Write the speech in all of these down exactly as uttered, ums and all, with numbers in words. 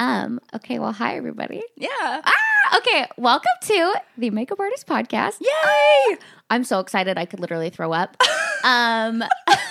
Um, okay, well, hi, everybody. Yeah. Ah, okay, welcome to the Makeup Artist Podcast. Yay! I'm so excited I could literally throw up. um,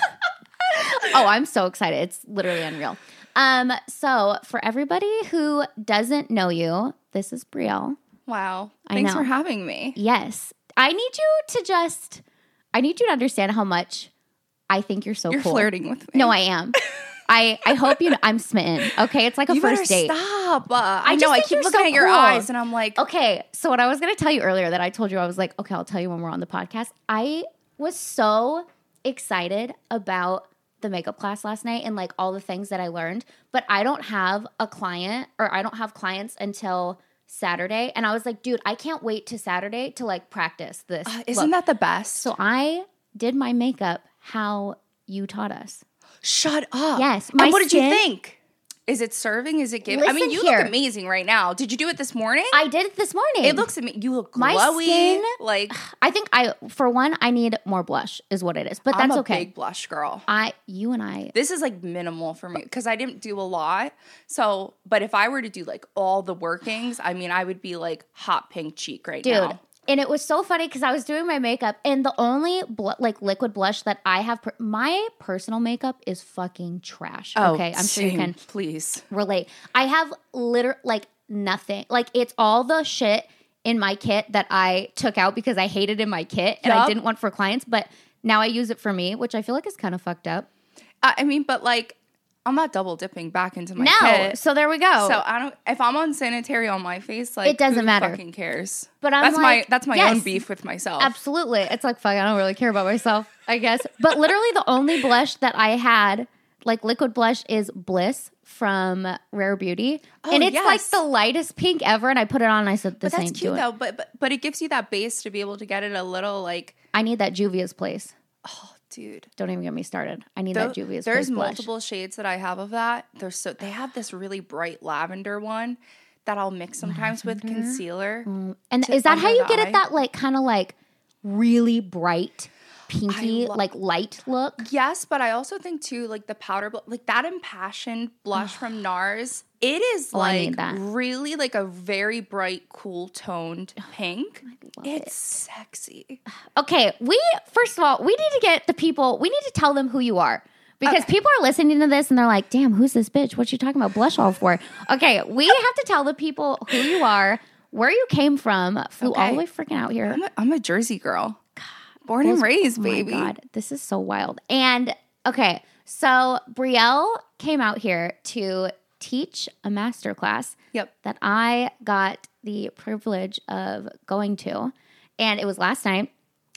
oh, I'm so excited. It's literally unreal. Um, so for everybody who doesn't know you, this is Brielle. Wow. I Thanks know. for having me. Yes. I need you to just, I need you to understand how much I think you're so You're cool. flirting with me. No, I am. I, I hope you know I'm smitten. Okay, it's like a you first better date. Stop. Uh, I, I know. just I think keep you're looking so at your cool. eyes, and I'm like, Okay, so what I was going to tell you earlier that I told you I was like, okay, I'll tell you when we're on the podcast. I was so excited about the makeup class last night and like all the things that I learned, but I don't have a client or I don't have clients until Saturday, and I was like, dude, I can't wait to Saturday to like practice this. uh, isn't look. that the best? So I did my makeup how you taught us. Shut up. Yes, And my what did you skin- think? Is it serving? Is it giving? I mean, Listen you here. look amazing right now. Did you do it this morning? I did it this morning. It looks amazing. You look My glowy. skin- like I think I, for one, I need more blush is what it is, but I'm that's a okay. big blush girl. I, you and I, This is like minimal for me because I didn't do a lot. So, but if I were to do like all the workings, I mean, I would be like hot pink cheek right dude. now. And it was so funny because I was doing my makeup, and the only bl- like liquid blush that I have, per- my personal makeup is fucking trash. Okay, I'm sure you same, can please. relate. I have liter like nothing. Like it's all the shit in my kit that I took out because I hated in my kit and I Yup. didn't want for clients, but now I use it for me, which I feel like is kind of fucked up. I I mean, but like, I'm not double dipping back into my No, kit. so there we go. So I don't. If I'm unsanitary on my face, like It doesn't who matter. Fucking cares. But I'm that's my like, that's my yes. own beef with myself. Absolutely. It's like, fuck, I don't really care about myself, I guess. But literally the only blush that I had, like liquid blush, is Bliss from Rare Beauty. Oh, and it's yes. like the lightest pink ever. And I put it on and I said, this But that's ain't cute doing though. But, but but it gives you that base to be able to get it a little like, I need that Juvia's Place. oh, dude. Don't even get me started. I need Tho- that Juvia's There's Place blush. multiple shades that I have of that. There's so they have this really bright lavender one that I'll mix sometimes with concealer. Mm. And to is that how under you the get eye. it that like kind of like really bright, pinky, lo- like light look? Yes, but I also think too, like the powder, bl- like that impassioned blush from NARS. It is Oh, I need like that. really like a very bright, cool toned pink. love It's sexy. Okay, we first of all, we need to get the people, we need to tell them who you are. Because Okay. people are listening to this and they're like, damn, who's this bitch? What's she talking about blush all for? Okay, we have to tell the people who you are, where you came from, flew all Okay. the way freaking out here. I'm a, I'm a Jersey girl, born and Those- raised, oh baby. my God, this is so wild. And okay, so Brielle came out here to teach a masterclass Yep. that I got the privilege of going to. And it was last night.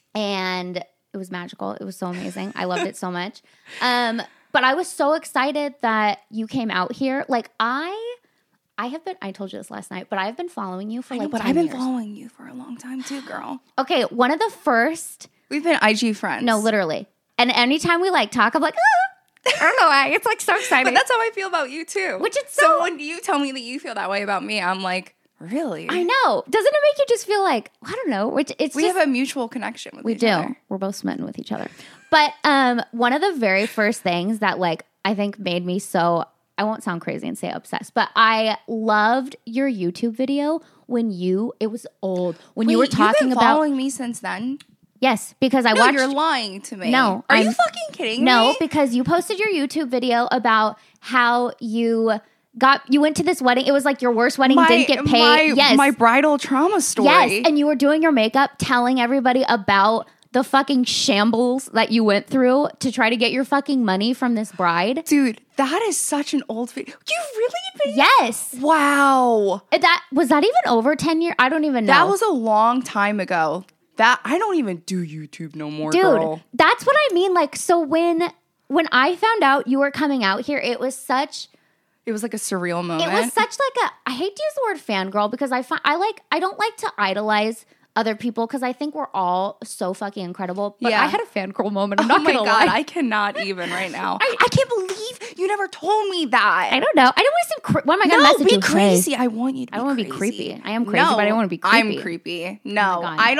And it was magical. It was so amazing. I loved it so much. Um, but I was so excited that you came out here. Like I I have been I told you this last night, but I've been following you for I know, like but ten I've been years. following you for a long time too, girl. Okay, one of the first We've been I G friends. no, literally. And anytime we like talk, I'm like, ah! I don't know why. It's like so exciting. But that's how I feel about you too. Which is so so- when you tell me that you feel that way about me, I'm like, really? I know. Doesn't it make you just feel like, I don't know, which it's We just, have a mutual connection with we each do. other. We're both smitten with each other. But um, one of the very first things that like I think made me so, I won't sound crazy and say obsessed, but I loved your YouTube video when you, it was old, when you were Wait, talking you've been about, following me since then? yes, because I No, watched. you're lying to me. No, Are I'm- you fucking kidding No, me? because you posted your YouTube video about how you got you went to this wedding. It was like your worst wedding, my, didn't get paid. My, yes, my bridal trauma story. yes, and you were doing your makeup, telling everybody about the fucking shambles that you went through to try to get your fucking money from this bride. Dude, that is such an old video. You really been? Yes, Wow. that was that even over ten years? I don't even know. That was a long time ago. That I don't even do YouTube no more, dude. girl. That's what I mean. Like, so when when I found out you were coming out here, it was such. It was like a surreal moment. It was such like a. I hate to use the word fangirl because I find I like I don't like to idolize other people because I think we're all so fucking incredible. But Yeah. I had a fangirl moment. I'm Oh not my gonna god, lie. I cannot even right now. I- I, can't believe you never told me that. I don't know. I don't want to seem. Cra- what am I gonna no, message be you? crazy. Hey. I want you to be I don't wanna be crazy. creepy. I am crazy, no, but I don't wanna be creepy. I'm creepy. No, God. I don't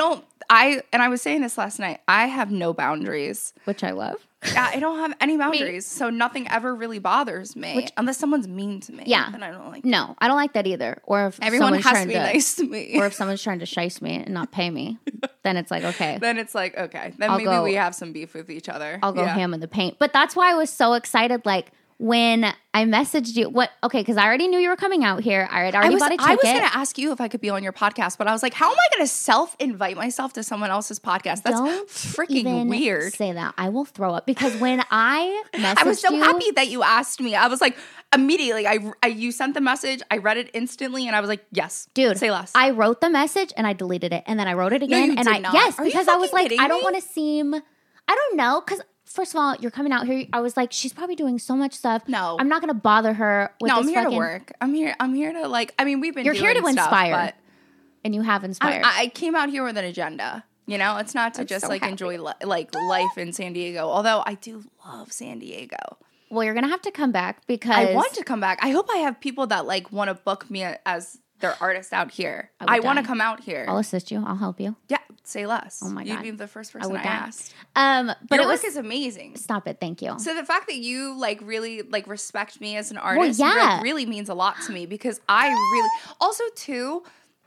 I and I was saying this last night. I have no boundaries. Which I love. Yeah, I don't have any boundaries, so nothing ever really bothers me. Which, unless someone's mean to me. Yeah. Then I don't like No, I don't like that either. Or if everyone someone's has trying to be to, nice to me. Or if someone's trying to shice me and not pay me, then it's like, okay. Then it's like, okay. Then I'll maybe go, we have some beef with each other. I'll go yeah. ham in the paint. But that's why I was so excited, like, when I messaged you, what? Okay, because I already knew you were coming out here. I had already I was, bought a ticket. I was going to ask you if I could be on your podcast, but I was like, how am I going to self-invite myself to someone else's podcast? That's Don't freaking even weird. Say that. I will throw up because when I messaged I was so you, happy that you asked me. I was like, immediately, I, I you sent the message, I read it instantly, and I was like, yes, dude, say less. I wrote the message and I deleted it, and then I wrote it again, No, you and did I not. yes, Are you because I was fucking like, kidding I don't me? want to seem, I don't know, because. First of all, you're coming out here. I was like, she's probably doing so much stuff. No. I'm not going to bother her with no, this I'm here fucking, to work. I'm here. I'm here to like. I mean, we've been. You're doing here to stuff, inspire, but and you have inspired. I, I came out here with an agenda. You know, it's not to I'm just so like happy. enjoy li- like life in San Diego. Although I do love San Diego. Well, you're going to have to come back because I want to come back. I hope I have people that like want to book me as their artist out here. I would I, want to die. come out here. I'll assist you. I'll help you. Yeah, say less. Oh my You'd God. be the first I person I, would die. asked. Um, but Your it was work is amazing. stop it. Thank you. So the fact that you like really like respect me as an artist yeah. like, really means a lot to me because I really also too.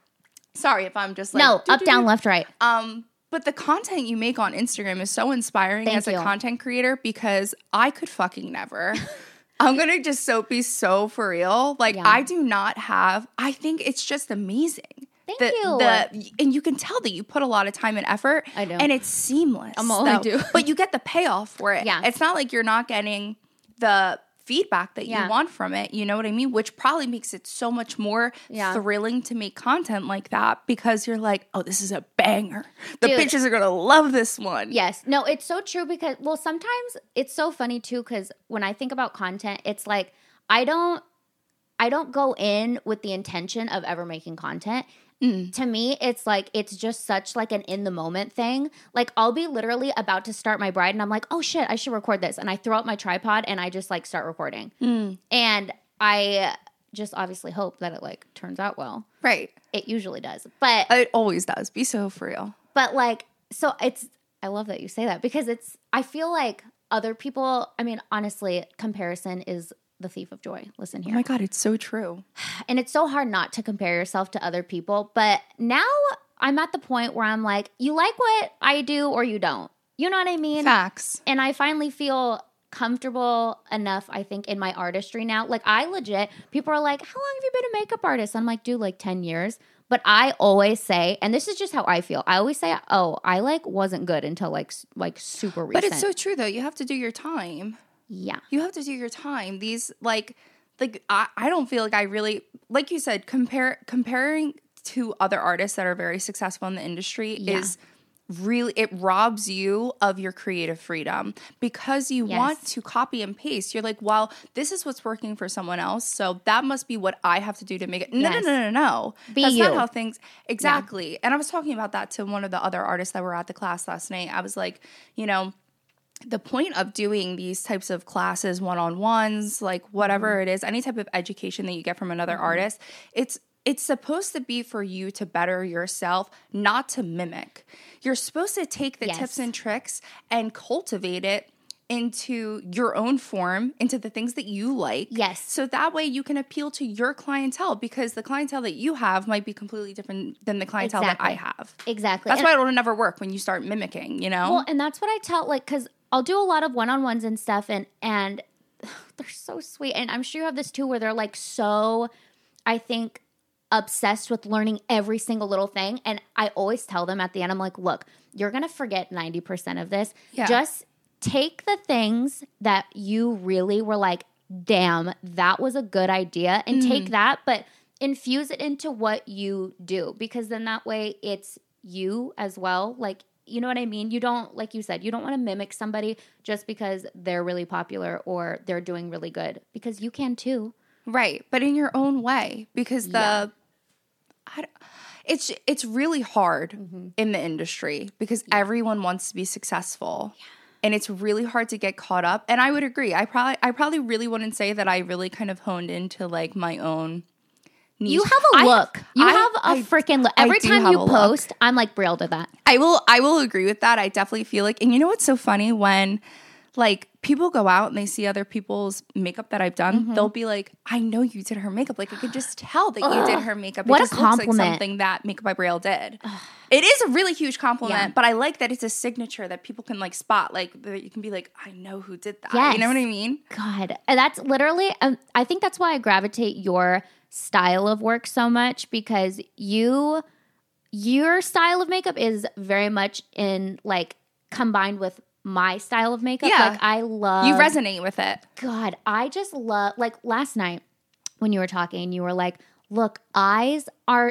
Sorry if I'm just like no, doo, up, doo, down, doo. left, right. Um, but the content you make on Instagram is so inspiring Thank as you. a content creator because I could fucking never. I'm gonna just so be so for real. Like Yeah. I do not have. I think it's just amazing. Thank the, you. The, and you can tell that you put a lot of time and effort. I do. And it's seamless. I'm all I though. do. But you get the payoff for it. Yeah. It's not like you're not getting the feedback that Yeah. you want from it. You know what I mean? Which probably makes it so much more Yeah. thrilling to make content like that because you're like, oh, this is a banger. The Dude. bitches are gonna love this one. Yes. No, it's so true because, well, sometimes it's so funny too because when I think about content, it's like I don't, I don't go in with the intention of ever making content. Mm. To me, it's like it's just such like an in the moment thing. Like I'll be literally about to start my bride, and I'm like, oh shit, I should record this, and I throw out my tripod and I just like start recording, Mm. and I just obviously hope that it like turns out well. Right. It usually does, but It always does. Be so for real. But like, so it's, I love that you say that because it's, I feel like other people, I mean, honestly, comparison is the thief of joy. Listen Oh here. my God, it's so true. And it's so hard not to compare yourself to other people. But now I'm at the point where I'm like, you like what I do or you don't. You know what I mean? Facts. And I finally feel comfortable enough, I think, in my artistry now. Like I legit, people are like, how long have you been a makeup artist? I'm like, dude, like ten years. But I always say, and this is just how I feel. I always say, oh, I like wasn't good until like s- like super recent. But it's so true though. You have to do your time. yeah. You have to do your time. These like like I, I don't feel like I really like you said, compare comparing to other artists that are very successful in the industry Yeah. is really it robs you of your creative freedom because you Yes. want to copy and paste. You're like, well, this is what's working for someone else, so that must be what I have to do to make it. No, Yes. no, no, no, no. Be That's not you. how things exactly. And I was talking about that to one of the other artists that were at the class last night. I was like, you know, the point of doing these types of classes, one-on-ones, like whatever Mm-hmm. it is, any type of education that you get from another artist, it's it's supposed to be for you to better yourself, not to mimic. You're supposed to take the Yes. tips and tricks and cultivate it into your own form, into the things that you like. Yes. So that way you can appeal to your clientele because the clientele that you have might be completely different than the clientele that I Exactly. have. Exactly. That's And- why it'll never work when you start mimicking, you know? Well, and that's what I tell, like, because I'll do a lot of one-on-ones and stuff, and and they're so sweet. And I'm sure you have this too, where they're like so, I think, obsessed with learning every single little thing. And I always tell them at the end, I'm like, look, you're gonna forget ninety percent of this. Yeah. Just take the things that you really were like, damn, that was a good idea, and Mm. take that, but infuse it into what you do, because then that way it's you as well. Like, you know what I mean? You don't, like you said, you don't want to mimic somebody just because they're really popular or they're doing really good, because you can too. Right, but in your own way, because the Yeah. I don't- it's it's really hard Mm-hmm. in the industry because everyone wants to be successful. And it's really hard to get caught up. And I would agree. I probably I probably really wouldn't say that I really kind of honed into like my own niche. You have a I- look. You I- have a I- freaking look. I Every do time have you a look. post, I'm like, Brielle did that. I will I will agree with that. I definitely feel like, and you know what's so funny, when like people go out and they see other people's makeup that I've done, Mm-hmm. they'll be like, I know you did her makeup. Like I could just tell that you did her makeup. What it a just looks like compliment. something that Makeup by Brielle did. It is a really huge compliment, Yeah. but I like that it's a signature that people can like spot. Like that you can be like, I know who did that. Yes. You know what I mean? God, and that's literally. Um, I think that's why I gravitate your style of work so much, because you, your style of makeup is very much in like combined with my style of makeup. Yeah. Like I love. You resonate with it. God, I just love, like last night when you were talking, you were like, look, eyes are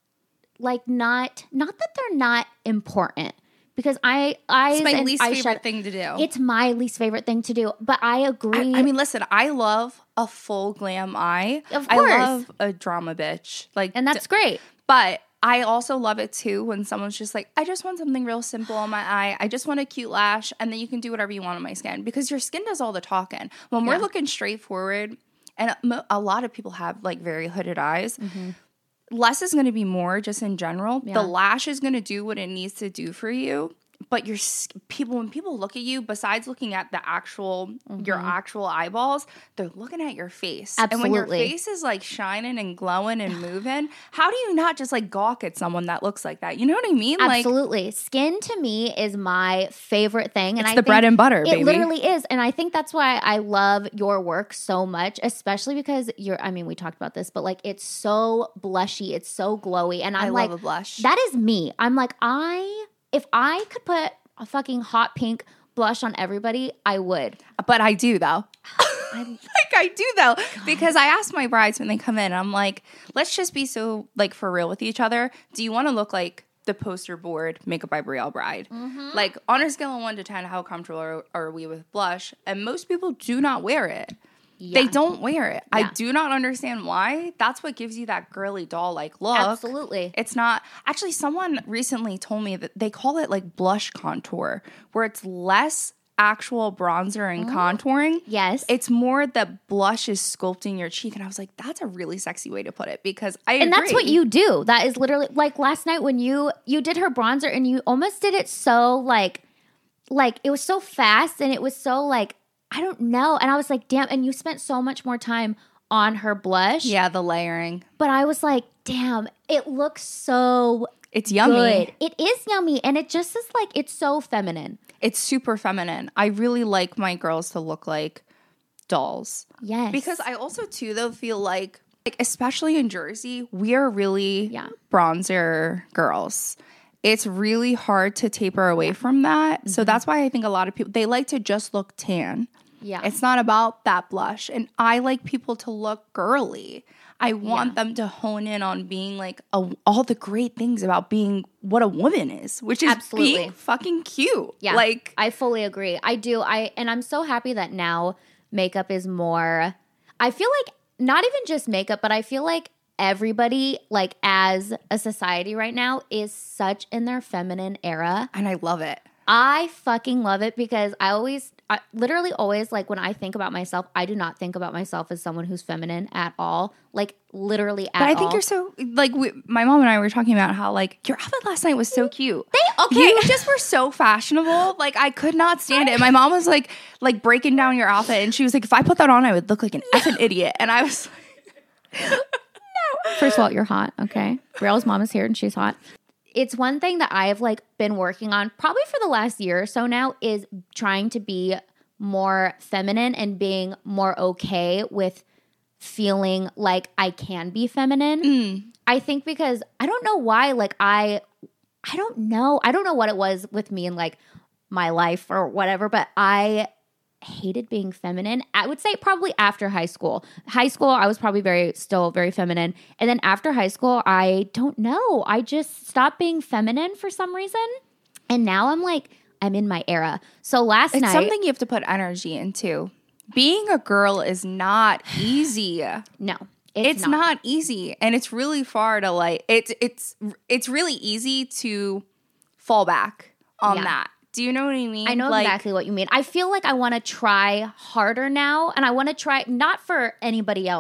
like not, not that they're not important, because I, eyes It's my and least eyeshadow- favorite thing to do. It's my least favorite thing to do, but I agree. I, I mean, listen, I love a full glam eye. Of I course. love a drama bitch. Like, and that's great. But I also love it too when someone's just like, I just want something real simple on my eye. I just want a cute lash, and then you can do whatever you want on my skin, because your skin does all the talking. When we're Yeah. looking straightforward, and a- a lot of people have like very hooded eyes, Mm-hmm. less is going to be more just in general. Yeah. The lash is going to do what it needs to do for you. But your s- people, when people look at you, besides looking at the actual, your actual eyeballs, they're looking at your face. And when your Absolutely. face is like shining and glowing and moving, how do you not just like gawk at someone that looks like that? You know what I mean? Like, Absolutely. Skin to me is my favorite thing. And It's I the think bread and butter, It baby. literally is. And I think that's why I love your work so much, especially because you're, I mean, we talked about this, but like it's so blushy, it's so glowy. And I'm I like, love a blush. that is me. I'm like, I, if I could put a fucking hot pink blush on everybody, I would. But I do though. like I do though, because I ask my brides when they come in, I'm like, let's just be so like for real with each other. Do you want to look like the poster board Makeup by Brielle bride? Mm-hmm. Like on a scale of one to ten, how comfortable are, are we with blush? And most people do not wear it. Yeah. They don't wear it. I Yeah. do not understand why. That's what gives you that girly doll like look. Absolutely. It's not actually, someone recently told me that they call it like blush contour, where it's less actual bronzer and contouring. Yes. It's more that blush is sculpting your cheek. And I was like, that's a really sexy way to put it, because I and that's what agree. you do. That is literally like last night when you you did her bronzer and you almost did it so like like it was so fast and it was so like I don't know. And I was like, damn, and you spent so much more time on her blush. Yeah, the layering. But I was like, damn, it looks so It's yummy. good. It is yummy. And it just is like it's so feminine. It's super feminine. I really like my girls to look like dolls. Yes. Because I also too though feel like like especially in Jersey, we are really Yeah. bronzer girls. It's really hard to taper away from that. Mm-hmm. So that's why I think a lot of people, they like to just look tan. Yeah. It's not about that blush. And I like people to look girly. I want Yeah. them to hone in on being like a, all the great things about being what a woman is, which is Absolutely. being fucking cute. Yeah. Like, I fully agree. I do. I and I'm so happy that now makeup is more I feel like not even just makeup, but I feel like everybody like as a society right now is such in their feminine era. and I love it. I fucking love it because I always I literally always like when I think about myself, I do not think about myself as someone who's feminine at all. Like literally at all. But I think you're so like we, my mom and I were talking about how like your outfit last night was so cute. They- okay. You just were so fashionable. Like I could not stand it. And my mom was like like breaking down your outfit, and she was like, if I put that on, I would look like an effing idiot. And I was like, First of all, you're hot, okay? Brielle's mom is here and she's hot. It's one thing that I have like been working on probably for the last year or so now is trying to be more feminine and being more okay with feeling like I can be feminine. I think because I don't know why like I I don't know. I don't know what it was with me in like my life or whatever, but I hated being feminine. I would say probably after high school. High school, I was probably very still very feminine. And then after high school, I don't know. I just stopped being feminine for some reason. And now I'm like, I'm in my era. So last it's night. something you have to put energy into. Being a girl is not easy. No. It's, It's not. easy, and it's really far to like. It's it's it's really easy to fall back on Yeah. that. Do you know what I mean? I know like, exactly what you mean. I feel like I want to try harder now, and I want to try not for anybody else,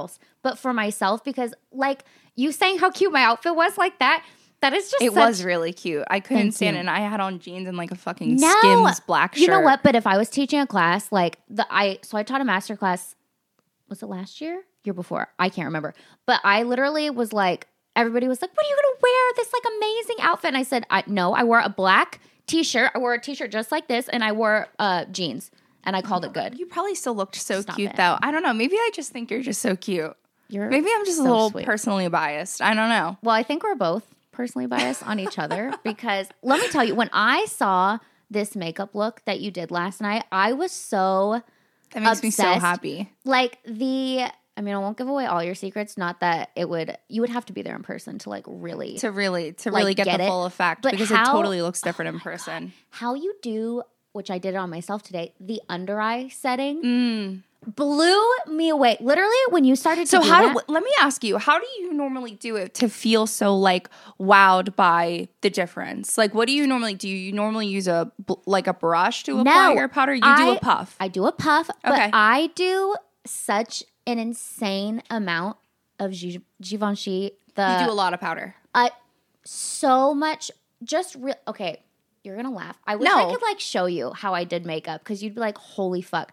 but for myself, because like you saying how cute my outfit was like that, that is just It such, was really cute. I couldn't Thank stand you. it. And I had on jeans and like a fucking No. Skims black shirt. You know what? But if I was teaching a class, like the I so I taught a master class, was it last year? Year before? I can't remember. But I literally was like, everybody was like, what are you gonna wear? This like amazing outfit. And I said, I no, I wore a black t-shirt. I wore a t-shirt just like this, and I wore uh jeans. And I called it good. You probably still looked so Stop cute it. though. I don't know. Maybe I just think you're just so cute. You're Maybe I'm just so a little sweet. personally biased. I don't know. Well, I think we're both personally biased on each other because let me tell you, when I saw this makeup look that you did last night, I was so That makes me so obsessed. happy. Like the, I mean, I won't give away all your secrets. Not that it would, you would have to be there in person to like really, To really to Like, really get, get the it. full effect But because how- it totally looks different in person. how you do, which I did it on myself today, the under eye setting Mm. blew me away. Literally, when you started to So do how that, do, let me ask you, how do you normally do it to feel so like wowed by the difference? Like what do you normally do? You normally use a bl- like a brush to apply No, your powder? You do I- a puff. I do a puff, but Okay. I do such an insane amount of Gi- Givenchy. The you do a lot of powder. uh, so much, just real. Okay, you're gonna laugh. I wish I No. could like show you how I did makeup because you'd be like, "Holy fuck!"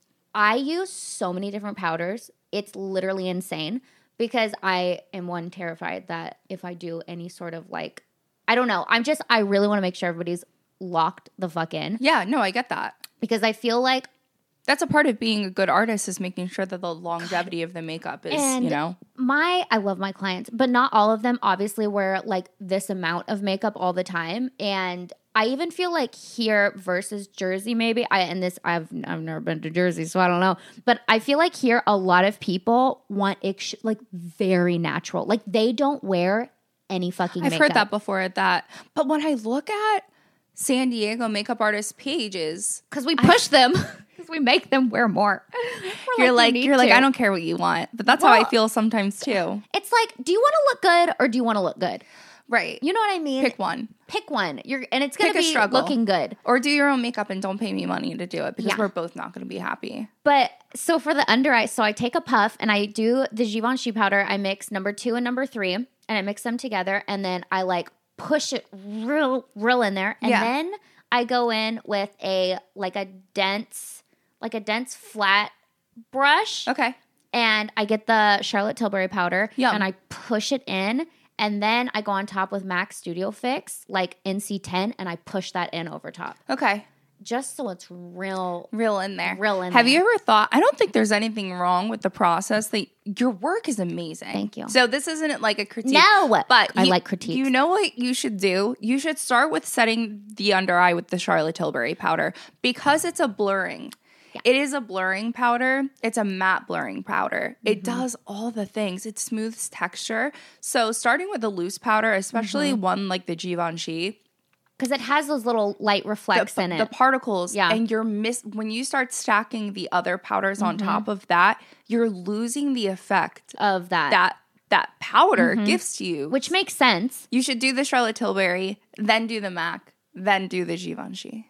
I use so many different powders. It's literally insane because I am one terrified that if I do any sort of like, I don't know. I'm just I really want to make sure everybody's locked the fuck in Yeah, no, I get that. because I feel like That's a part of being a good artist is making sure that the longevity of the makeup is, And you know. my I love my clients, but not all of them obviously wear like this amount of makeup all the time. And I even feel like here versus Jersey, maybe I and this I've I've never been to Jersey, so I don't know. But I feel like here a lot of people want ex- like very natural, like they don't wear any fucking. I've makeup. heard that before that. But when I look at San Diego makeup artist pages, because we push them because we make them wear more. We're you're like "You you're need like to." I don't care what you want. But that's how I Well- feel sometimes too. It's like, do you want to look good or do you want to look good? Right. You know what I mean? Pick one. Pick one. You're and it's gonna Pick a be struggle. looking good. Or do your own makeup and don't pay me money to do it because Yeah. we're both not going to be happy. But so for the under eye, so I take a puff and I do the Givenchy powder. I mix number two and number three, and I mix them together, and then I like push it real, real in there, and Yeah. then I go in with a like a dense, like a dense flat brush, Okay. and I get the Charlotte Tilbury powder, Yum. and I push it in. And then I go on top with MAC Studio Fix, like N C ten, and I push that in over top. Okay. Just so it's real. Real in there. Real in Have there. you ever thought, I don't think there's anything wrong with the process. That your work is amazing. Thank you. So this isn't like a critique. No, But I you- like critiques. You know what you should do? You should start with setting the under eye with the Charlotte Tilbury powder because it's a blurring. Yeah. It is a blurring powder. It's a matte blurring powder. Mm-hmm. It does all the things. It smooths texture. So starting with a loose powder, especially Mm-hmm. one like the Givenchy, Because it has those little light reflects the, in it. the particles, Yeah. and you're miss when you start stacking the other powders on Mm-hmm. top of that, you're losing the effect of that. that that powder gives to you. Which makes sense. You should do the Charlotte Tilbury, then do the MAC, then do the Givenchy.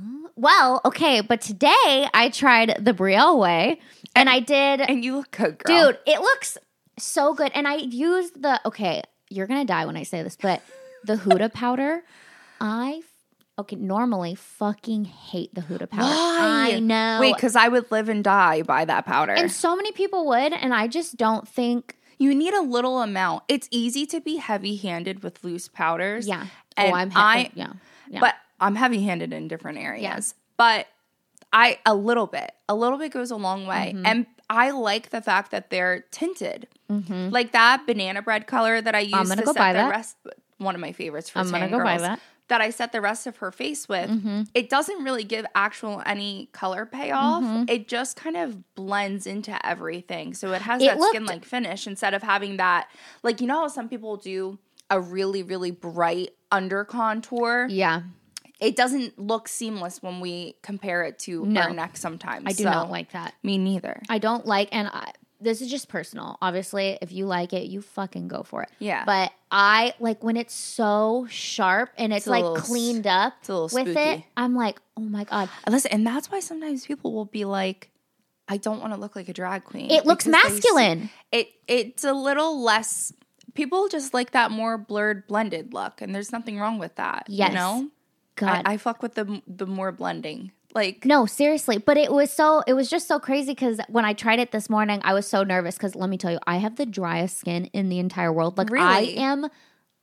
Well, okay, but today I tried the Brielle way and I did And you look good, girl. dude, it looks so good. And I used the okay, you're gonna die when I say this, but the Huda powder, I okay, normally fucking hate the Huda powder. Why? I know. Wait, because I would live and die by that powder. and so many people would, and I just don't think you need a little amount. It's easy to be heavy-handed with loose powders. yeah. And oh, I'm I, happy. Yeah. Yeah. But I'm heavy-handed in different areas. But I a little bit, a little bit goes a long way, Mm-hmm. and I like the fact that they're tinted, like that banana bread color that I used gonna to go set buy the that. rest. One of my favorites for I'm gonna tan go buy girls, that. that I set the rest of her face with. It doesn't really give actual any color payoff. It just kind of blends into everything, so it has It that looked- skin like finish instead of having that. Like you know how some people do a really really bright under contour. yeah. It doesn't look seamless when we compare it to No. our neck sometimes. I do So, not like that. Me neither. I don't like, and I, this is just personal. Obviously, if you like it, you fucking go for it. Yeah. But I like when it's so sharp and it's, a like little s- cleaned up it's a little with spooky. it. I'm like, oh my god. Listen, and that's why sometimes people will be like, I don't want to look like a drag queen. It looks because they masculine. s- It it's a little less. People just like that more blurred, blended look, and there's nothing wrong with that. Yes. You know, God. I, I fuck with the the more blending. Like No, seriously. But it was so, it was just so crazy because when I tried it this morning, I was so nervous because let me tell you, I have the driest skin in the entire world. Like Really? I am,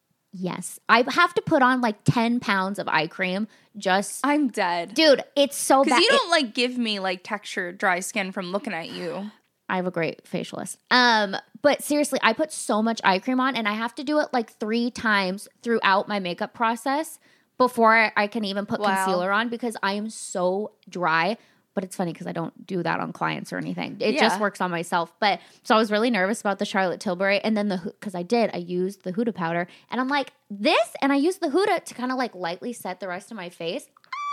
yes. I have to put on like ten pounds of eye cream just, I'm dead. dude, it's so bad. Because you It- don't like give me like textured dry skin from looking at you. I have a great facialist. Um, but seriously, I put so much eye cream on and I have to do it like three times throughout my makeup process before I can even put Wow. concealer on because I am so dry. But it's funny because I don't do that on clients or anything. It Yeah. just works on myself. But so I was really nervous about the Charlotte Tilbury. And then the, because I did, I used the Huda powder. And I'm like, this? And I used the Huda to kind of like lightly set the rest of my face.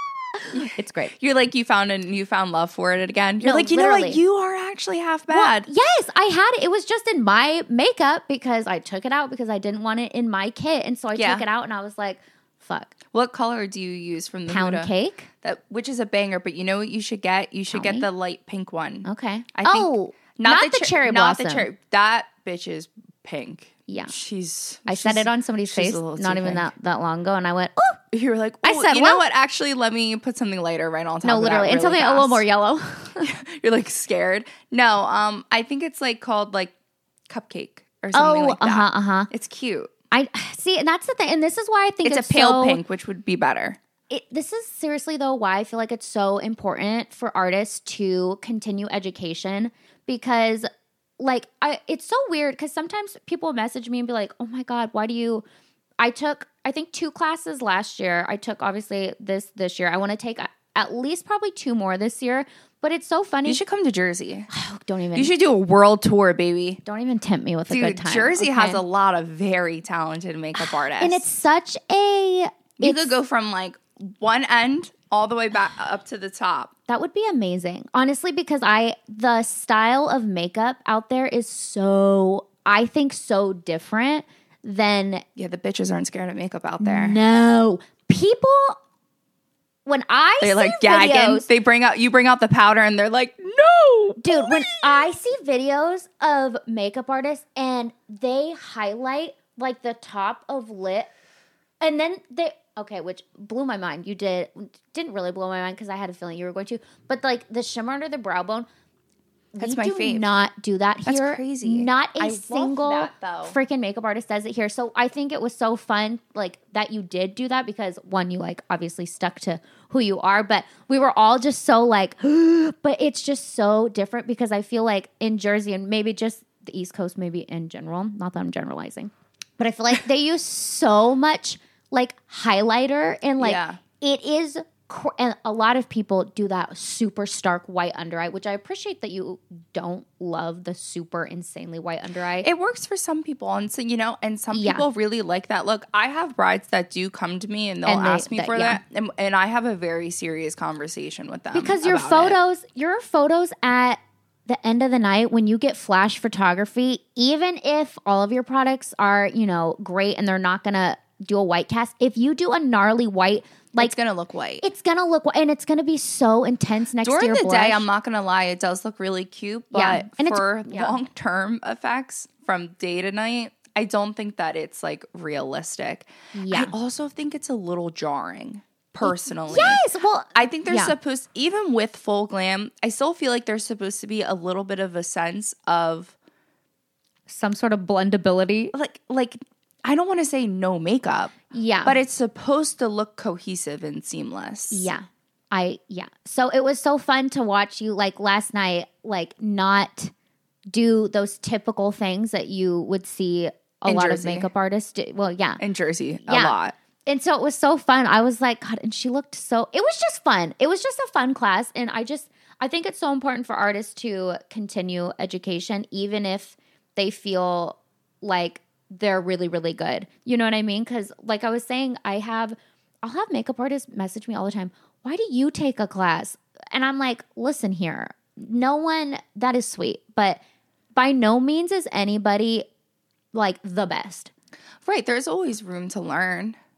It's great. You're like you found a newfound love for it again. You're No, like, you know literally. what? You are actually half Well, bad. yes, I had it. It was just in my makeup because I took it out because I didn't want it in my kit. And so I Yeah. took it out and I was like, fuck. What color do you use from the Pound Huda? cake? That which is a banger, but you know what you should get? You should Tell get me. the light pink one. Okay. I think- oh, not, the, cher- cherry not blossom. the cherry. That bitch is pink. Yeah. She's. I she's- said it on somebody's she's face a little not too even pink. that, that long ago. And I went, oh, You were like, I "Oh, said, you well- know what? Actually, let me put something lighter right on top. no, of literally. that And really something a little fast." more yellow. You're like scared. No, um, I think it's like called like cupcake or something oh, like that. uh huh, uh huh. It's cute. I see. And that's the thing. And this is why I think It's, it's, a pale so, pink, which would be better. It, this is seriously though why I feel like it's so important for artists to continue education because like I it's so weird because sometimes people message me and be like, oh my god, why do you I took I think two classes last year. I took obviously this this year. I want to take at least probably two more this year. But it's so funny. You should come to Jersey. don't even You should do a world tour, baby. don't even tempt me with a Dude, good time. Jersey okay? has a lot of very talented makeup artists. and it's such a you it's- could go from like one end all the way back up to the top. That would be amazing. Honestly, because I the style of makeup out there is so I think so different than Yeah, the bitches aren't scared of makeup out there. no. People when I They're see like gagging. videos, They bring out you bring out the powder and they're like, no, dude, when I see videos of makeup artists and they highlight like the top of lip and then they okay, which blew my mind. You did didn't really blow my mind because I had a feeling you were going to. But like the shimmer under the brow bone, That's we my do fave. not do that That's here. crazy. Not a I love single that, though. freaking makeup artist does it here. So I think it was so fun, like that you did do that because one, you like obviously stuck to who you are, but we were all just so like, but it's just so different because I feel like in Jersey and maybe just the East Coast, maybe in general, not that I'm generalizing, but I feel like they use so much like highlighter and like Yeah. it is cr- and a lot of people do that super stark white under eye, which I appreciate that you don't love the super insanely white under eye. It works for some people, and so you know, and some Yeah. people really like that look. I have brides that do come to me and they'll And they- ask me that- for yeah. that, and, and I have a very serious conversation with them because your about it. photos, your photos at the end of the night when you get flash photography, even if all of your products are, you know, great and they're not going to do a white cast, if you do a gnarly white, like It's gonna look white. it's gonna look and it's gonna be so intense next to During your the blush. day, I'm not gonna lie, it does look really cute, but Yeah. And it's- for yeah. long term effects from day to night, I don't think that it's like realistic. Yeah. I also think it's a little jarring, personally. Yes, well, I think there's Yeah. supposed, even with full glam, I still feel like there's supposed to be a little bit of a sense of some sort of blendability. like, like I don't want to say no makeup, Yeah. but it's supposed to look cohesive and seamless. Yeah. I yeah. So it was so fun to watch you like last night like not do those typical things that you would see a In lot Jersey. of makeup artists do. Well, yeah. In Jersey, a Yeah. lot. And so it was so fun. I was like, God, and she looked so it was just fun. It was just a fun class and I just I think it's so important for artists to continue education even if they feel like they're really really good. You know what I mean? Cuz like I was saying, I have I'll have makeup artists message me all the time. Why do you take a class? And I'm like, listen here. No one that is sweet, but by no means is anybody like the best. Right. There's always room to learn.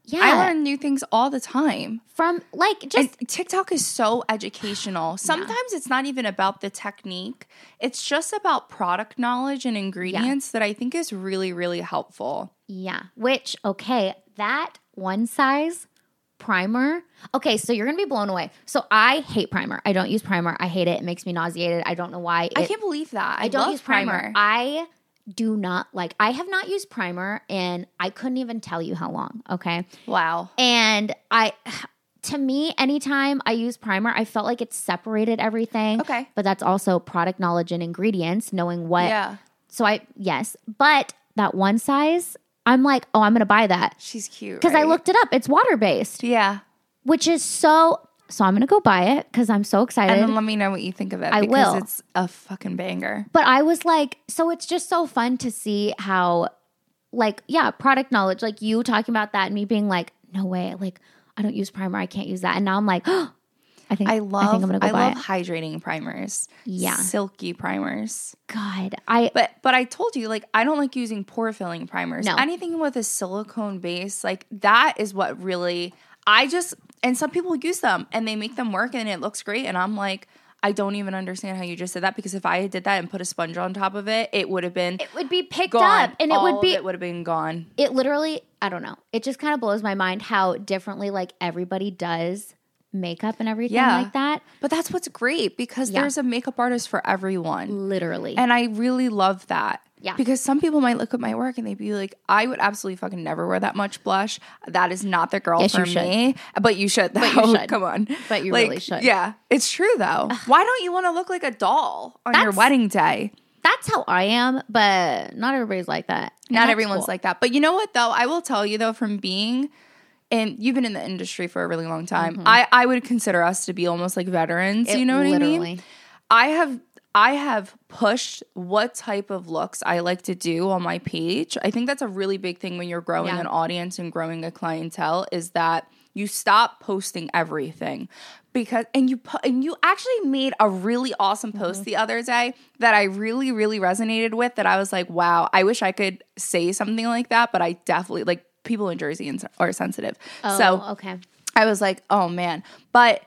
Yeah. I learn new things all the time. From like just and TikTok is so educational. Sometimes yeah. it's not even about the technique. It's just about product knowledge and ingredients yeah. that I think is really, really helpful. Yeah. Which, okay, that one size primer. Okay, so you're going to be blown away. So I hate primer. I don't use primer. I hate it. It makes me nauseated. I don't know why. It, I can't believe that. I, I don't love use primer. primer. I do not like, I have not used primer and I couldn't even tell you how long. Okay. Wow. And I, to me, anytime I use primer, I felt like it separated everything. Okay. But that's also product knowledge and ingredients, knowing what. Yeah. So I, yes. But that one size, I'm like, oh, I'm going to buy that. She's cute. Because right? I looked it up. It's water-based. Yeah. Which is so, so I'm going to go buy it because I'm so excited. And then let me know what you think of it. I because will. It's a fucking banger. But I was like, so it's just so fun to see how, like, yeah, product knowledge, like you talking about that and me being like, no way, like, I don't use primer. I can't use that. And now I'm like, oh, I think I love, I think I'm gonna go I buy love it. hydrating primers. Yeah. Silky primers. God, I But but I told you, like, I don't like using pore filling primers. No. Anything with a silicone base, like that is what really I just and some people use them and they make them work and it looks great. And I'm like, I don't even understand how you just said that because if I did that and put a sponge on top of it, it would have been it would be picked gone. up and it All would be of it would have been gone. It literally, I don't know. It just kind of blows my mind how differently like everybody does makeup and everything Yeah. like that. But that's what's great because Yeah. there's a makeup artist for everyone. Literally. And I really love that. Yeah. Because some people might look at my work and they'd be like, I would absolutely fucking never wear that much blush. That is not the girl Yes, for you should. me. But you should. Though. But you should. Come on. But you Like, really should. Yeah. It's true though. Why don't you want to look like a doll on your That's- wedding day? That's how I am, but not everybody's like that. And Not that's everyone's cool. like that. But you know what though? I will tell you though, from being and you've been in the industry for a really long time. Mm-hmm. I, I would consider us to be almost like veterans. It- you know what I literally. mean? I have I have pushed what type of looks I like to do on my page. I think that's a really big thing when you're growing Yeah. an audience and growing a clientele is that you stop posting everything. Because and you pu- and you actually made a really awesome post Mm-hmm. the other day that I really really resonated with that I was like, wow, I wish I could say something like that, but I definitely like people in Jersey and- are sensitive. Oh, so okay. I was like, oh man. But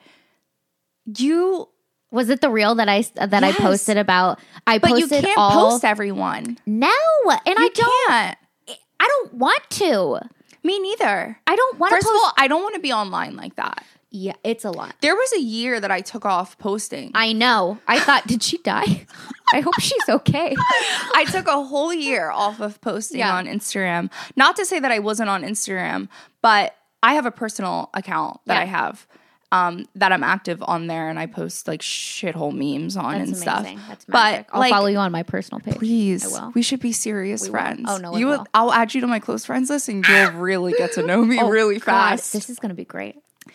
you Was it the reel that I that Yes. I posted about? I but you posted can't all. post everyone. No, and I You don't. can't. I don't want to. Me neither. I don't want to First post. of all, I don't want to be online like that. yeah, it's a lot. There was a year that I took off posting. I know. I thought, did she die? I hope she's okay. I took a whole year off of posting Yeah. on Instagram. Not to say that I wasn't on Instagram, but I have a personal account that Yeah. I have um, that I'm active on there, and I post like shithole memes on That's and amazing. stuff. That's but magic. I'll like, follow you on my personal page. please, I will. we should be serious We will. friends. Oh, no, we you will. I'll add you to my close friends list, and you'll really get to know me Oh, really God, fast. this is gonna be great.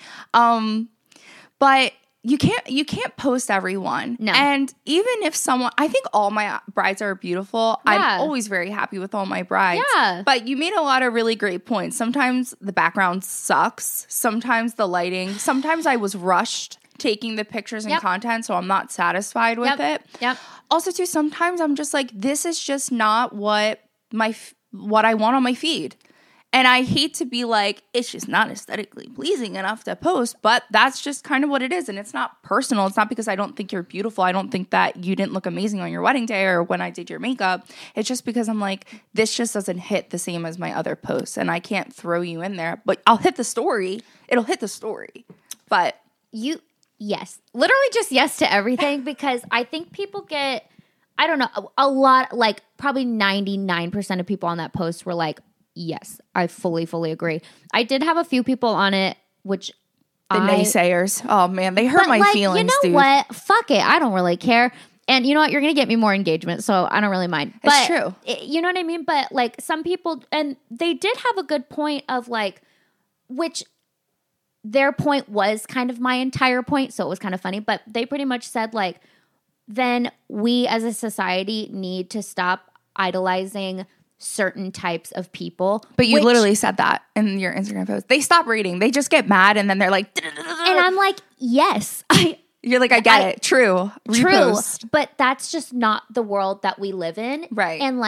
Um, but you can't you can't post everyone. No. And even if someone, I think all my brides are beautiful. Yeah. I'm always very happy with all my brides. Yeah. But you made a lot of really great points. Sometimes the background sucks. Sometimes the lighting. Sometimes I was rushed taking the pictures and Yep. content, so I'm not satisfied with Yep. it. Yep. Also, too, sometimes I'm just like, this is just not what my f- what I want on my feed. And I hate to be like, it's just not aesthetically pleasing enough to post, but that's just kind of what it is. And it's not personal. It's not because I don't think you're beautiful. I don't think that you didn't look amazing on your wedding day or when I did your makeup. It's just because I'm like, this just doesn't hit the same as my other posts. And I can't throw you in there, but I'll hit the story. It'll hit the story. But You yes, literally just yes to everything because I think people get I don't know a, a lot like probably ninety-nine percent of people on that post were like, yes, I fully fully agree. I did have a few people on it which the I, naysayers, oh man, they hurt but my like, feelings, you know dude. what? Fuck it. I don't really care. And you know what? You're going to get me more engagement, so I don't really mind. It's But true. it- you know what I mean? But like some people, and they did have a good point of like, which their point was kind of my entire point, so it was kind of funny. But they pretty much said like, then we as a society need to stop idolizing certain types of people. But you which- literally said that in your Instagram post. They stop reading. They just get mad and then they're like, and I'm like, yes, I you're like, I get I- it. True. True, Repost. but that's just not the world that we live in. Right. And like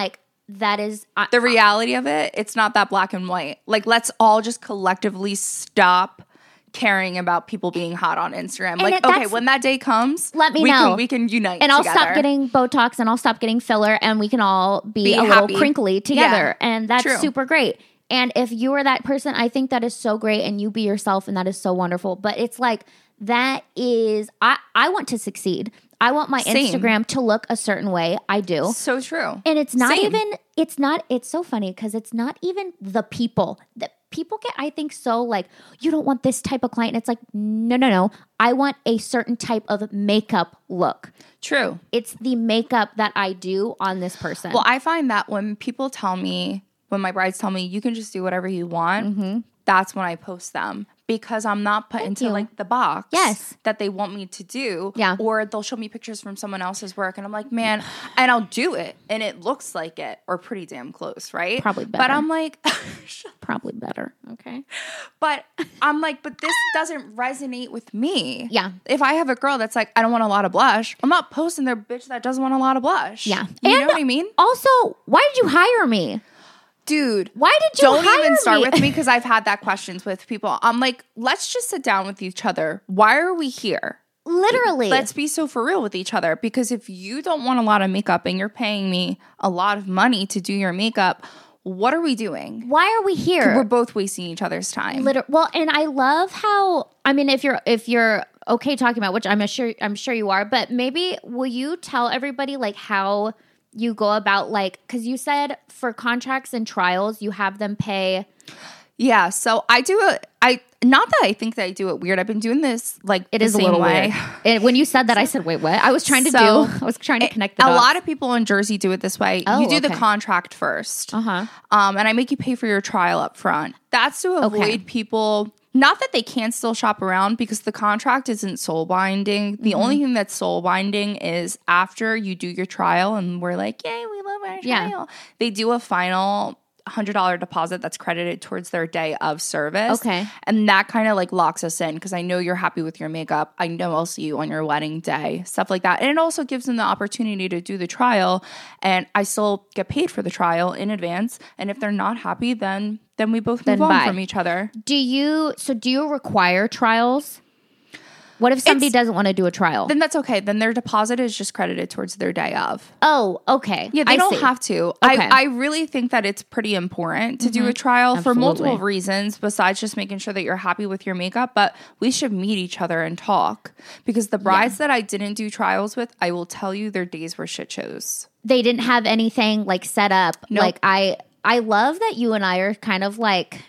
that is I, the reality of it, it's not that black and white. Like, let's all just collectively stop caring about people being hot on Instagram. Like, it, okay, when that day comes, let me we know. Can, we can unite and I'll together. stop getting Botox and I'll stop getting filler and we can all be, be a happy. little crinkly together. Yeah, and that's true. super great. And if you are that person, I think that is so great and you be yourself and that is so wonderful. But it's like, that is, I, I want to succeed. I want my Same. Instagram to look a certain way. I do. So true. And it's not Same. even, it's not, it's so funny because it's not even the people. That people get, I think, so like, you don't want this type of client. And it's like, no, no, no. I want a certain type of makeup look. True. It's the makeup that I do on this person. Well, I find that when people tell me, when my brides tell me, you can just do whatever you want, mm-hmm. that's when I post them. Because I'm not put Thank into you. like the box Yes. that they want me to do. Yeah. Or they'll show me pictures from someone else's work and I'm like, man, and I'll do it and it looks like it or pretty damn close, right? Probably better. But I'm like, Probably better. Okay. but I'm like, but this doesn't resonate with me. Yeah. If I have a girl that's like, I don't want a lot of blush, I'm not posting their bitch that doesn't want a lot of blush. Yeah. You And know what I mean? Also, why did you hire me? Dude, Why did you don't hire even start me? with me because I've had that questions with people. I'm like, let's just sit down with each other. Why are we here? Literally. Let's be so for real with each other because if you don't want a lot of makeup and you're paying me a lot of money to do your makeup, what are we doing? Why are we here? We're both wasting each other's time. Liter- well, and I love how, I mean, if you're if you're okay talking about, which I'm sure I'm sure you are, but maybe will you tell everybody like how you go about, like, because you said for contracts and trials you have them pay. Yeah, so I do it. I not that I think that I do it weird. I've been doing this like It the is a same little way. weird. And when you said that, I said, "Wait, what?" I was trying to So, do. I was trying to connect the A dots. lot of people in Jersey do it this way. Oh, you do the okay. contract first, Uh-huh. um, and I make you pay for your trial up front. That's to avoid Okay. people. Not that they can't still shop around because the contract isn't soul binding. The Mm-hmm. only thing that's soul binding is after you do your trial, and we're like, "Yay, we love our Yeah. trial." They do a final one hundred dollars deposit that's credited towards their day of service. Okay. And that kind of like locks us in because I know you're happy with your makeup. I know I'll see you on your wedding day, stuff like that. And it also gives them the opportunity to do the trial. And I still get paid for the trial in advance. And if they're not happy, then then we both move Then on bye. from each other. Do you? So do you require trials? What if somebody It's- doesn't want to do a trial? Then that's okay. Then their deposit is just credited towards their day of. Oh, okay. Yeah, they I don't see. have to. Okay. I, I really think that it's pretty important to do a trial for Absolutely. multiple reasons besides just making sure that you're happy with your makeup. But we should meet each other and talk because the brides that I didn't do trials with, I will tell you their days were shit shows. They didn't have anything like set up. Nope. Like I, I love that you and I are kind of like,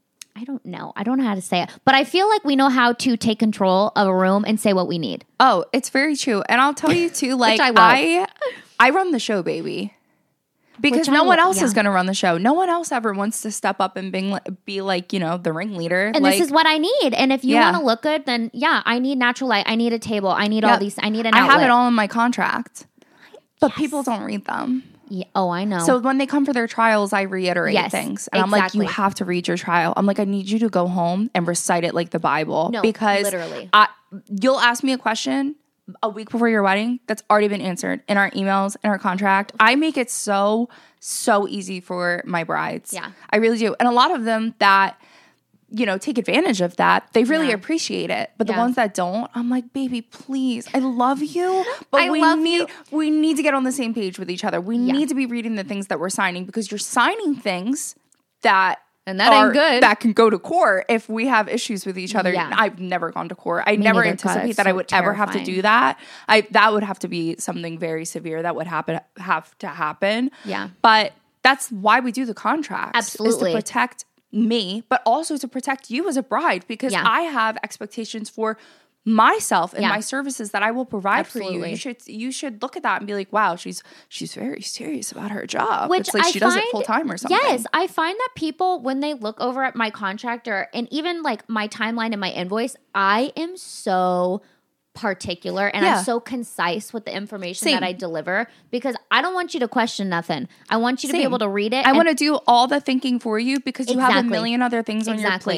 I don't know. I don't know how to say it, but I feel like we know how to take control of a room and say what we need. Oh, it's very true. And I'll tell you too, like I love. I, I run the show, baby. Because Which no I one lo- else is yeah. going to run the show. No one else ever wants to step up and being, like- be like, you know, the ringleader. And like, this is what I need. And if you Yeah. want to look good, then yeah, I need natural light. I need a table. I need all Yep. these. I need an I outlet. have it all in my contract. But people don't read them. Yeah. Oh, I know. So when they come for their trials, I reiterate Yes, things. And I'm like, you exactly. have to read your trial. I'm like, I need you to go home and recite it like the Bible. No, because literally. I, you'll ask me a question a week before your wedding that's already been answered in our emails, in our contract. I make it so, so easy for my brides. Yeah. I really do. And a lot of them that, you know, take advantage of that, they really Yeah. appreciate it. But the Yeah. ones that don't, I'm like, baby, please, I love you, but I we love need you. we need to get on the same page with each other. We Yeah. need to be reading the things that we're signing because you're signing things that And that ain't are- good. That can go to court if we have issues with each other. Yeah. I've never gone to court. I never neither, God, anticipate it's that I so would ever have to terrifying. do that. I that would have to be something very severe that would happen have to happen. Yeah. But that's why we do the contracts. Absolutely. Is to protect me, but also to protect you as a bride because Yeah. I have expectations for myself and Yeah. my services that I will provide for you. Absolutely. You should you should look at that and be like, wow, she's she's very serious about her job. Which it's like I she does it find- full time or something. Yes, I find that people, when they look over at my contract or and even like my timeline and my invoice, I am so particular and Yeah. I'm so concise with the information Same. that I deliver because I don't want you to question nothing. I want you to be Same. able to read it. I and- want to do all the thinking for you because you have a Exactly. million other things on Exactly. your plate.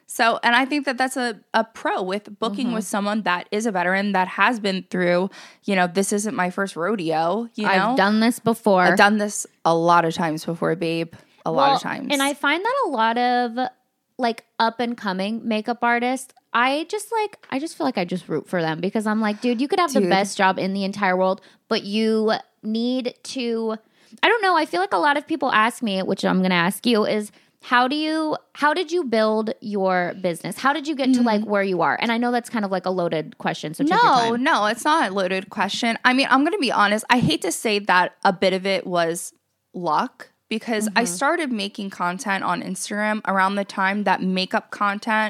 So, and I think that that's a, a pro with booking mm-hmm. with someone that is a veteran that has been through, you know, this isn't my first rodeo, you know? I've done this before. I've done this a lot of times before, babe. A well, lot of times. And I find that a lot of like up and coming makeup artists, I just like, I just feel like I just root for them because I'm like, dude, you could have dude. the best job in the entire world, but you need to, I don't know. I feel like a lot of people ask me, which I'm going to ask you is, How do you, how did you build your business? How did you get to like where you are? And I know that's kind of like a loaded question. So take your No, time. no, it's not a loaded question. I mean, I'm going to be honest. I hate to say that a bit of it was luck because mm-hmm. I started making content on Instagram around the time that makeup content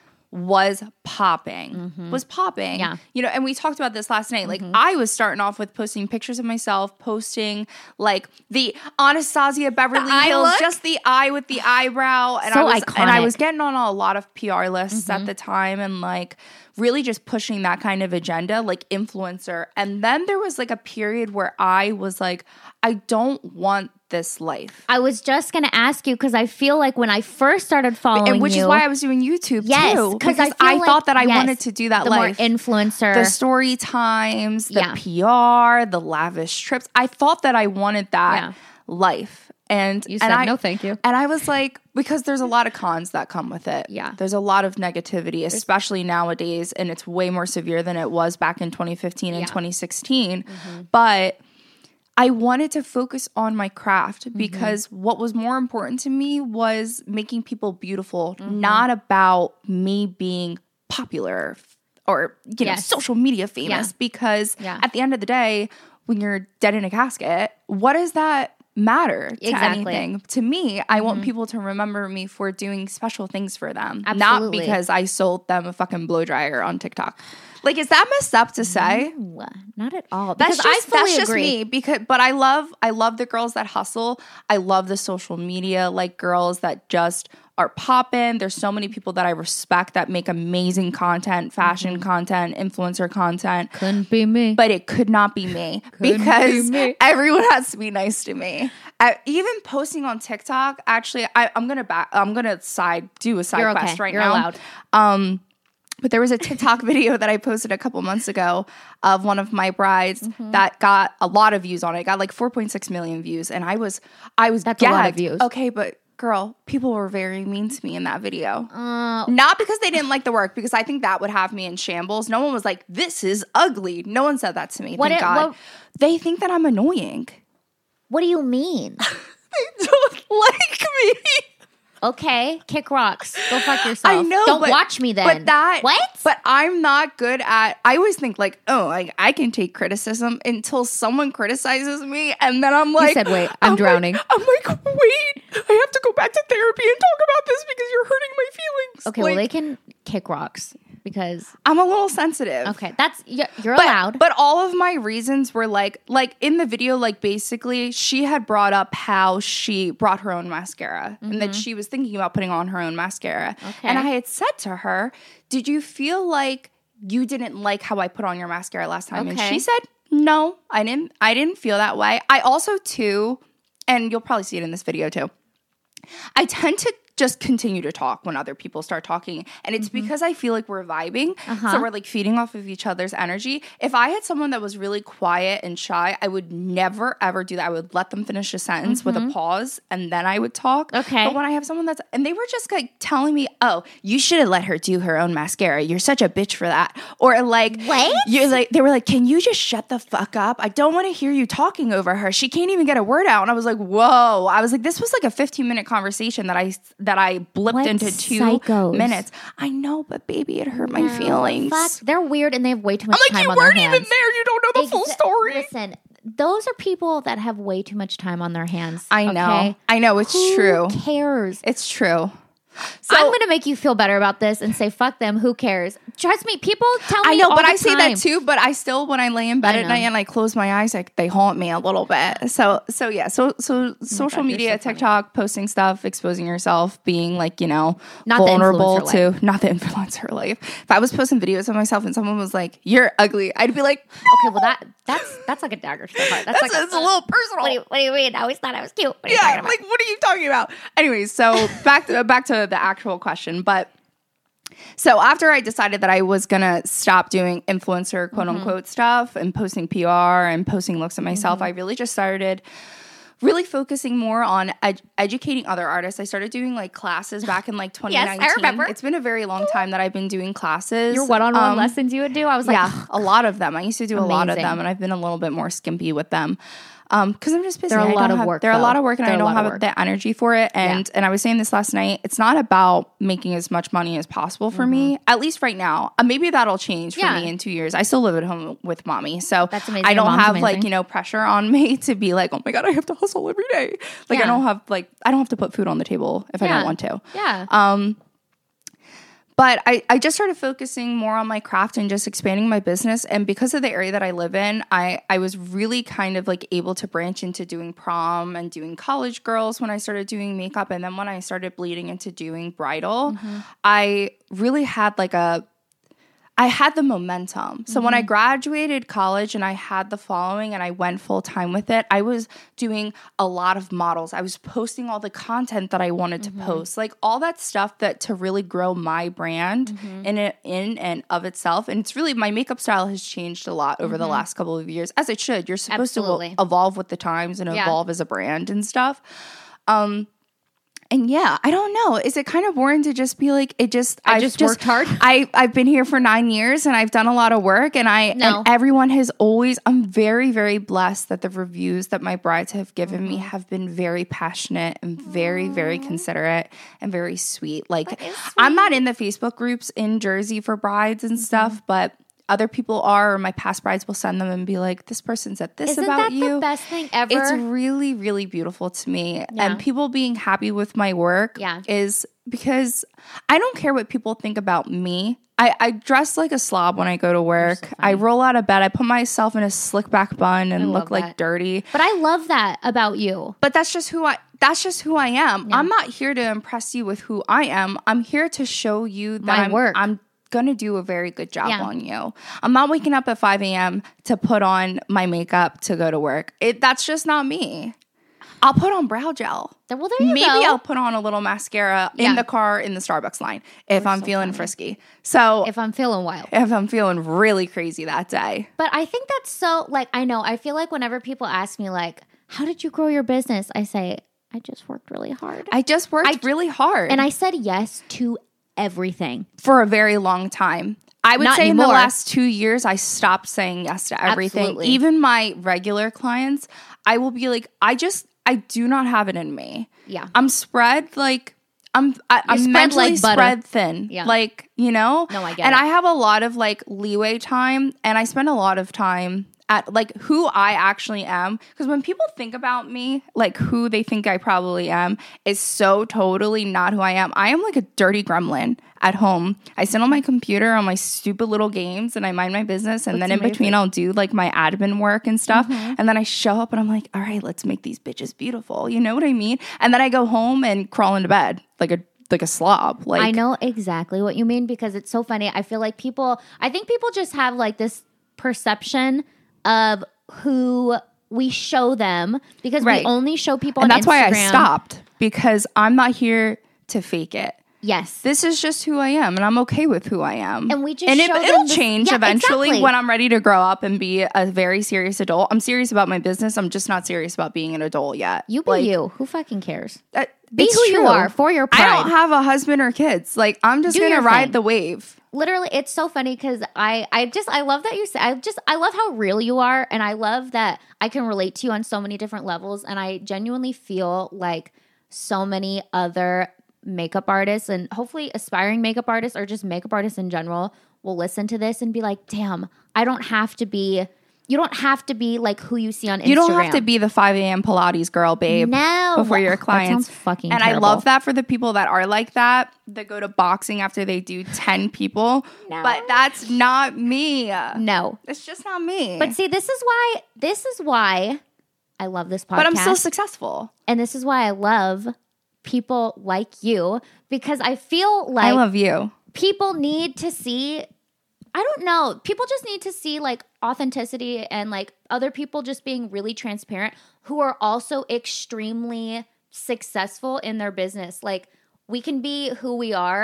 was popping, mm-hmm. was popping. Yeah. You know, and we talked about this last night. Like mm-hmm. I was starting off with posting pictures of myself, posting like the Anastasia Beverly the Hills, just the eye with the eyebrow. And so I was iconic. and I was getting on a lot of P R lists mm-hmm. at the time and like really just pushing that kind of agenda, like influencer. And then there was like a period where I was like, I don't want this life. I was just going to ask you because I feel like when I first started following and which you, is why I was doing YouTube yes, too. Because I, I like, thought that I yes, wanted to do that the life. more influencer. The story times, the yeah. P R, the lavish trips. I thought that I wanted that yeah. life. And you said, and I, no, thank you. And I was like, because there's a lot of cons that come with it. Yeah. There's a lot of negativity, especially nowadays. And it's way more severe than it was back in twenty fifteen and yeah. twenty sixteen. Mm-hmm. But I wanted to focus on my craft because mm-hmm. what was more important to me was making people beautiful, mm-hmm. not about me being popular or, you yes. know, social media famous. Yeah. Because yeah. at the end of the day, when you're dead in a casket, what does that matter to exactly. anything? To me, I mm-hmm. want people to remember me for doing special things for them, Absolutely. not because I sold them a fucking blow dryer on TikTok. Like, is that messed up to say? No, not at all. That's because just, I fully that's just agree. me. Because, but I love, I love the girls that hustle. I love the social media like girls that just are popping. There's so many people that I respect that make amazing content, fashion mm-hmm. content, influencer content. Couldn't be me, but it could not be me because be me. Everyone has to be nice to me. I, even posting on TikTok, actually, I, I'm gonna back. I'm gonna side do a side You're quest okay. right You're now. Allowed. Um, But there was a TikTok video that I posted a couple months ago of one of my brides mm-hmm. that got a lot of views on it. It got like four point six million views. And I was, I was That's gagged. a lot of views. Okay, but girl, people were very mean to me in that video. Uh, Not because they didn't like the work, because I think that would have me in shambles. No one was like, this is ugly. No one said that to me, what thank it, God. What, they think that I'm annoying. What do you mean? They don't like me. Okay, kick rocks. Go fuck yourself. I know. Don't but, watch me then. But that. What? But I'm not good at. I always think like, oh, like I can take criticism until someone criticizes me, and then I'm like, you said, wait, I'm, I'm drowning. Like, I'm like, wait, I have to go back to therapy and talk about this because you're hurting my feelings. Okay, like, well they can kick rocks because I'm a little sensitive. Okay, that's you're, you're but, allowed. But all of my reasons were like, like in the video, like basically she had brought up how she brought her own mascara mm-hmm. and that she was thinking about putting on her own mascara. Okay. And I had said to her, did you feel like you didn't like how I put on your mascara last time? Okay. And she said, no, I didn't. I didn't feel that way. I also too, and you'll probably see it in this video too, I tend to just continue to talk when other people start talking. And it's mm-hmm. because I feel like we're vibing. Uh-huh. So we're like feeding off of each other's energy. If I had someone that was really quiet and shy, I would never, ever do that. I would let them finish a sentence mm-hmm. with a pause and then I would talk. Okay. But when I have someone that's, and they were just like telling me, oh, you should have let her do her own mascara. You're such a bitch for that. Or like, wait, you're like, they were like, can you just shut the fuck up? I don't want to hear you talking over her. She can't even get a word out. And I was like, whoa. I was like, this was like a fifteen minute conversation that I, that I blipped what into two psychos? minutes. I know, but baby, it hurt my no, feelings. Fuck. They're weird and they have way too much I'm like, time you on their weren't hands. even there. You don't know the Exa- full story. Listen, those are people that have way too much time on their hands. I know. Okay? I know. It's Who true. Who cares? It's true. So, I'm going to make you feel better about this and say, fuck them. Who cares? Trust me. People tell me I know, all but the I say time. that too. But I still, when I lay in bed I at know. night and I close my eyes, like they haunt me a little bit. So, so yeah. So, so social God, media, so TikTok, posting stuff, exposing yourself, being like, you know, Not the vulnerable influencer to not the influencer life. If I was posting videos of myself and someone was like, "You're ugly," I'd be like, okay, well that that's that's like a dagger to the heart. That's, That's like it's a, a little personal. What do, you, what do you mean? I always thought I was cute. What are you Yeah, talking about? like what are you talking about? Anyways, so back to back to the actual question, but So after I decided that I was going to stop doing influencer quote mm-hmm. unquote stuff and posting P R and posting looks at myself, mm-hmm. I really just started really focusing more on ed- educating other artists. I started doing like classes back in like twenty nineteen. Yes, I remember. It's been a very long time that I've been doing classes. Your one-on-one um, lessons you would do? I was like, yeah, a lot of them. I used to do Amazing. a lot of them, and I've been a little bit more skimpy with them. Um, because I'm just busy. They're a I lot of have, work. They're though. a lot of work, and they're I don't have the energy for it. And yeah. and I was saying this last night. It's not about making as much money as possible for mm-hmm. me. At least right now. Uh, maybe that'll change for yeah. me in two years. I still live at home with mommy, so That's amazing. I don't Mom's have amazing. like you know pressure on me to be like, oh my god, I have to hustle every day. Like yeah. I don't have like I don't have to put food on the table if yeah. I don't want to. Yeah. Um. But I, I just started focusing more on my craft and just expanding my business. And because of the area that I live in, I, I was really kind of like able to branch into doing prom and doing college girls when I started doing makeup. And then when I started bleeding into doing bridal, mm-hmm. I really had like a I had the momentum. So mm-hmm. when I graduated college and I had the following and I went full time with it, I was doing a lot of models. I was posting all the content that I wanted mm-hmm. to post, like all that stuff that to really grow my brand mm-hmm. in it, in and of itself. And it's really, my makeup style has changed a lot over mm-hmm. the last couple of years, as it should. You're supposed Absolutely. to evolve with the times and evolve yeah. as a brand and stuff. Um, And yeah, I don't know. Is it kind of boring to just be like, it just, I just, just worked hard? I, I've been here for nine years and I've done a lot of work and I, no. and everyone has always, I'm very, very blessed that the reviews that my brides have given mm-hmm. me have been very passionate and very, Aww. very considerate and very sweet. Like, sweet. I'm not in the Facebook groups in Jersey for brides and mm-hmm. stuff, but other people are, or my past brides will send them and be like, this person said this Isn't about that you. the best thing ever? It's really, really beautiful to me. Yeah. And people being happy with my work yeah. is because I don't care what people think about me. I, I dress like a slob when I go to work. So I roll out of bed. I put myself in a slick back bun and look like that. dirty. But I love that about you. But that's just who I that's just who I am. Yeah. I'm not here to impress you with who I am. I'm here to show you that my I'm, work. I'm going to do a very good job yeah. on you. I'm not waking up at five a.m. to put on my makeup to go to work. It that's just not me. I'll put on brow gel. Well, there you Maybe go. I'll put on a little mascara yeah. in the car in the Starbucks line if We're I'm so feeling funny. frisky. So if I'm feeling wild. If I'm feeling really crazy that day. But I think that's so, like, I know, I feel like whenever people ask me, like, how did you grow your business? I say, I just worked really hard. I just worked I, really hard. And I said yes to everything. For a very long time. I would Not say anymore. in the last two years, I stopped saying yes to everything. Absolutely. Even my regular clients, I will be like, I just, I do not have it in me. Yeah. I'm spread like, I'm I, I'm spread mentally like butter. spread thin. Yeah. Like, you know? No, I get and it. I have a lot of like leeway time and I spend a lot of time at like who I actually am. Because when people think about me, like who they think I probably am is so totally not who I am. I am like a dirty gremlin at home. I sit on my computer on my stupid little games and I mind my business. And That's then in amazing. between I'll do like my admin work and stuff. Mm-hmm. And then I show up and I'm like, all right, let's make these bitches beautiful. You know what I mean? And then I go home and crawl into bed like a like a slob. Like I know exactly what you mean because it's so funny. I feel like people, I think people just have like this perception of who we show them because right. we only show people and on that's Instagram. why I stopped because I'm not here to fake it. Yes. This is just who I am and I'm okay with who I am. And we just and show it, them it'll this, change yeah, eventually exactly. when I'm ready to grow up and be a very serious adult. I'm serious about my business. I'm just not serious about being an adult yet. You be like, you. Who fucking cares? Uh, be who true. you are for your pride. I don't have a husband or kids. Like I'm just Do going to your ride thing. the wave. Literally, it's so funny because I, I just, I love that you say, I just, I love how real you are. And I love that I can relate to you on so many different levels. And I genuinely feel like so many other makeup artists and hopefully aspiring makeup artists or just makeup artists in general will listen to this and be like, damn, I don't have to be, you don't have to be like who you see on Instagram. You don't have to be the five a.m. Pilates girl, babe. No. Before your clients. That sounds fucking And terrible. I love that for the people that are like that, that go to boxing after they do ten people. No. But that's not me. No. It's just not me. But see, this is why, this is why I love this podcast. But I'm still successful. And this is why I love people like you because I feel like I love you. People need to see, I don't know, people just need to see like authenticity and like other people just being really transparent who are also extremely successful in their business. Like we can be who we are,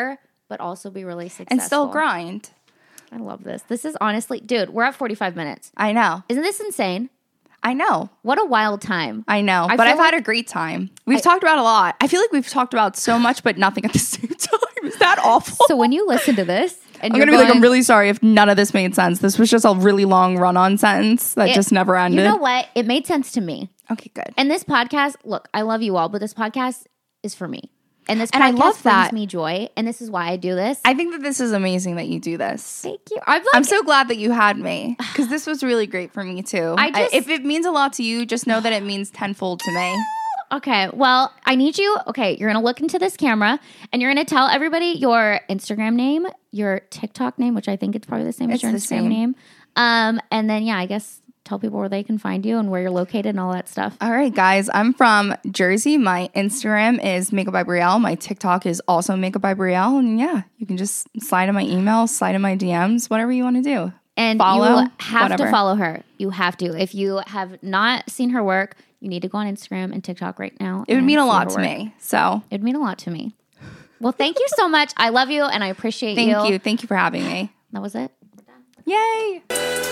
but also be really successful. And still grind. I love this. This is honestly, dude, we're at forty-five minutes. I know. Isn't this insane? I know. What a wild time. I know. I but I've like had a great time. We've I, talked about a lot. I feel like we've talked about so much, but nothing at the same time. Is that awful? So when you listen to this, and I'm you're going to be going, like, I'm really sorry if none of this made sense. This was just a really long run-on sentence that it, just never ended. You know what? It made sense to me. Okay, good. And this podcast, look, I love you all, but this podcast is for me. And this podcast and I love brings that. me joy. And this is why I do this. I think that this is amazing that you do this. Thank you. I'm, like, I'm so glad that you had me because this was really great for me too. I just, I, if it means a lot to you, just know that it means tenfold to me. Okay, well, I need you. Okay, you're going to look into this camera and you're going to tell everybody your Instagram name, your TikTok name, which I think it's probably the same It's as your the Instagram same. name. Um, and then, yeah, I guess tell people where they can find you and where you're located and all that stuff. All right, guys. I'm from Jersey. My Instagram is Makeup by Brielle. My TikTok is also Makeup by Brielle. And yeah, you can just slide in my email, slide in my D Ms, whatever you want to do. And follow, you have whatever. to follow her. You have to. If you have not seen her work, you need to go on Instagram and TikTok right now. It would mean a see lot her to work. me. So It would mean a lot to me. Well, thank you so much. I love you and I appreciate thank you. you. Thank you for having me. That was it. Yay.